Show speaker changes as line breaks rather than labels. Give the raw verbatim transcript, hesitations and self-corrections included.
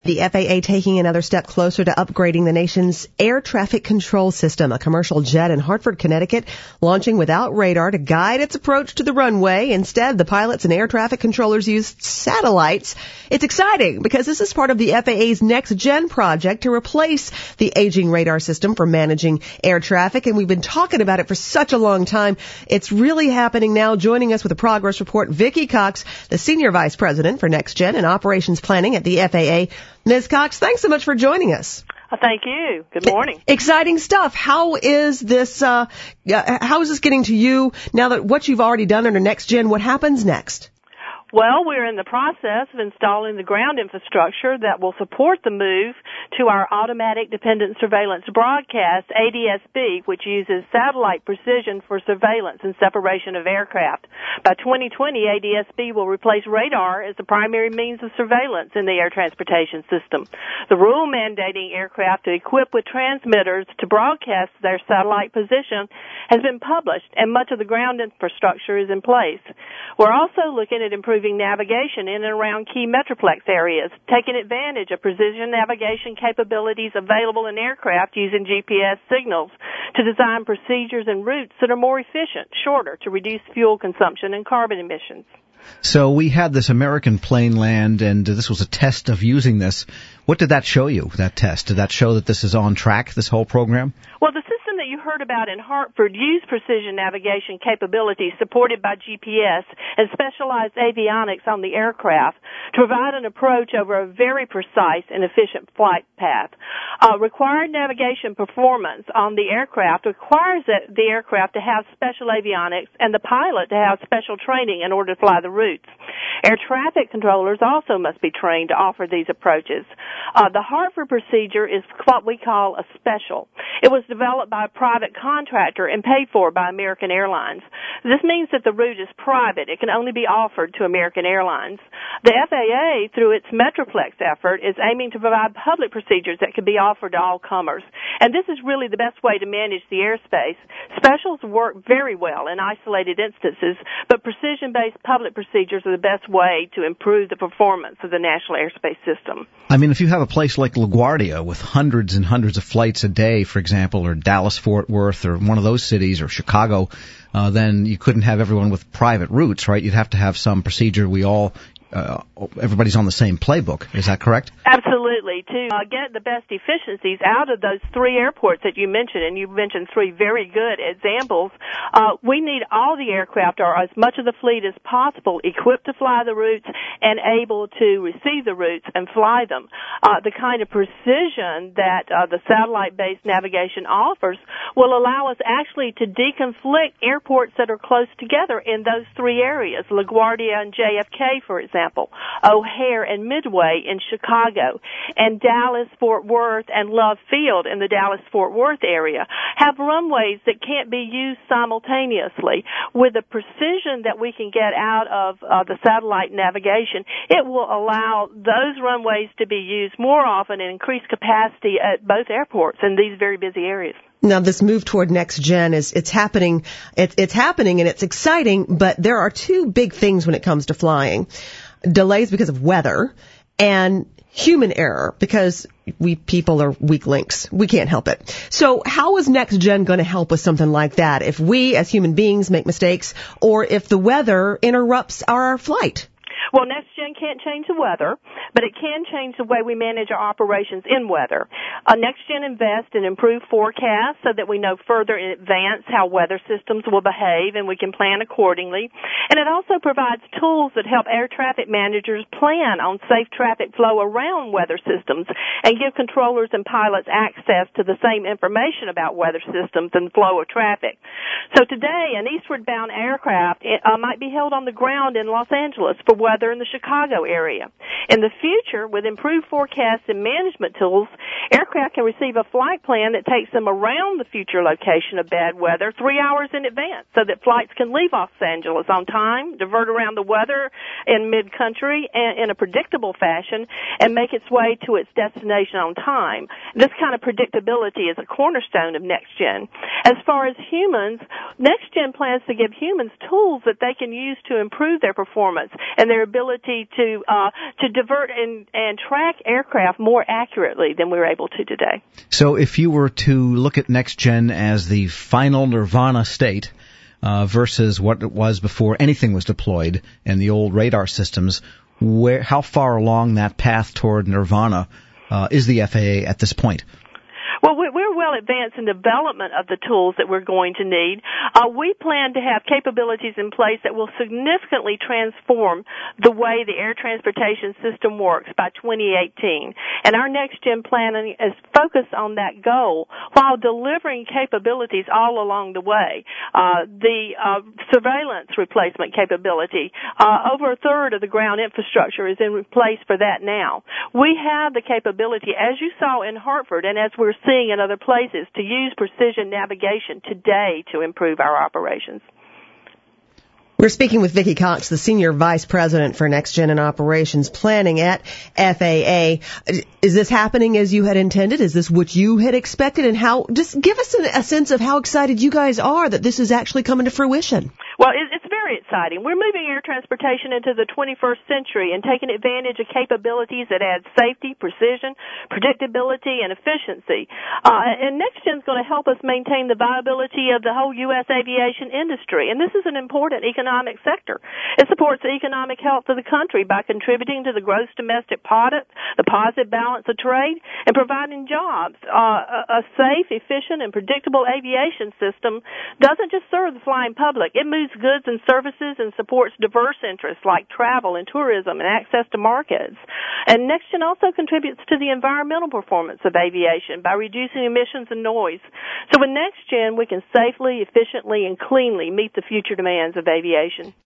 The F A A taking another step closer to upgrading the nation's air traffic control system. A commercial jet in Hartford, Connecticut, launching without radar to guide its approach to the runway. Instead, the pilots and air traffic controllers used satellites. It's exciting because this is part of the F A A's Next Gen project to replace the aging radar system for managing air traffic. And we've been talking about it for such a long time. It's really happening now. Joining us with a progress report, Vicki Cox, the Senior Vice President for Next Gen and Operations Planning at the F A A. Miz Cox, thanks so much for joining us.
Uh, thank you. Good morning.
Exciting stuff. How is this, uh, how is this getting to you now that what you've already done under Next Gen? What happens next?
Well, we're in the process of installing the ground infrastructure that will support the move to our Automatic Dependent Surveillance Broadcast, A D S B, which uses satellite precision for surveillance and separation of aircraft. By twenty twenty, A D S B will replace radar as the primary means of surveillance in the air transportation system. The rule mandating aircraft to equip with transmitters to broadcast their satellite position has been published, and much of the ground infrastructure is in place. We're also looking at improving navigation in and around key metroplex areas, taking advantage of precision navigation capabilities available in aircraft using G P S signals to design procedures and routes that are more efficient, shorter, to reduce fuel consumption and carbon emissions.
So we had this American plane land, and this was a test of using this. What did that show you, that test? Did that show that this is on track, this whole program?
Well, the system that you heard about in Hartford used precision navigation capabilities supported by G P S and specialized avionics on the aircraft to provide an approach over a very precise and efficient flight path. Uh, required navigation performance on the aircraft requires that the aircraft to have special avionics and the pilot to have special training in order to fly the routes. Air traffic controllers also must be trained to offer these approaches. Uh, the Hartford procedure is what we call a special. It was developed by a private contractor and paid for by American Airlines. This means that the route is private. It can only be offered to American Airlines. The F A A, through its Metroplex effort, is aiming to provide public procedures that can be offered to all comers. And this is really the best way to manage the airspace. Specials work very well in isolated instances, but precision-based public procedures are the best way to improve the performance of the national airspace system.
I mean, if you have a place like LaGuardia with hundreds and hundreds of flights a day, for example, or Dallas-Fort Worth or one of those cities, or Chicago, uh, then you couldn't have everyone with private routes, right? You'd have to have some procedure we all Uh, everybody's on the same playbook. Is that correct?
Absolutely. To uh, get the best efficiencies out of those three airports that you mentioned, and you mentioned three very good examples, uh, we need all the aircraft, or as much of the fleet as possible, equipped to fly the routes and able to receive the routes and fly them. Uh, the kind of precision that uh, the satellite-based navigation offers will allow us actually to deconflict airports that are close together in those three areas, LaGuardia and J F K, for example. Example, O'Hare and Midway in Chicago, and Dallas, Fort Worth, and Love Field in the Dallas-Fort Worth area have runways that can't be used simultaneously. With the precision that we can get out of uh, the satellite navigation, it will allow those runways to be used more often and increase capacity at both airports in these very busy areas.
Now, this move toward Next Gen is, it's happening, it, it's happening and it's exciting, but there are two big things when it comes to flying. Delays because of weather and human error because we people are weak links. We can't help it. So how is Next Gen going to help with something like that if we as human beings make mistakes or if the weather interrupts our flight?
Well, Next Gen can't change the weather, but it can change the way we manage our operations in weather. Uh, Next Gen invests in improved forecasts so that we know further in advance how weather systems will behave and we can plan accordingly. And it also provides tools that help air traffic managers plan on safe traffic flow around weather systems and give controllers and pilots access to the same information about weather systems and flow of traffic. So today, an eastward-bound aircraft uh, might be held on the ground in Los Angeles for weather in the Chicago area. In the future, with improved forecasts and management tools, aircraft aircraft can receive a flight plan that takes them around the future location of bad weather three hours in advance so that flights can leave Los Angeles on time, divert around the weather in mid-country and in a predictable fashion, and make its way to its destination on time. This kind of predictability is a cornerstone of NextGen. As far as humans, NextGen plans to give humans tools that they can use to improve their performance and their ability to uh, to divert and, and track aircraft more accurately than we're able to today.
So if you were to look at NextGen as the final nirvana state uh, versus what it was before anything was deployed in the old radar systems, where how far along that path toward nirvana uh, is the F A A at this point?
Well, we're well advanced in development of the tools that we're going to need. Uh, we plan to have capabilities in place that will significantly transform the way the air transportation system works by twenty eighteen. And our NextGen planning is focused on that goal while delivering capabilities all along the way. Uh, the uh, surveillance replacement capability, uh, over a third of the ground infrastructure is in place for that now. We have the capability, as you saw in Hartford and as we're seeing in other places, to use precision navigation today to improve our operations.
We're speaking with Vicki Cox, the Senior Vice President for NextGen and Operations Planning at F A A. Is this happening as you had intended? Is this what you had expected? And how, just give us a, a sense of how excited you guys are that this is actually coming to fruition.
Well, it's very exciting. We're moving air transportation into the twenty-first century and taking advantage of capabilities that add safety, precision, predictability, and efficiency. Uh, and NextGen is going to help us maintain the viability of the whole U S aviation industry. And this is an important economic sector. It supports the economic health of the country by contributing to the gross domestic product, the positive balance of trade, and providing jobs. Uh, a, a safe, efficient, and predictable aviation system doesn't just serve the flying public. It moves goods and services and supports diverse interests like travel and tourism and access to markets. And NextGen also contributes to the environmental performance of aviation by reducing emissions and noise. So with NextGen, we can safely, efficiently, and cleanly meet the future demands of aviation.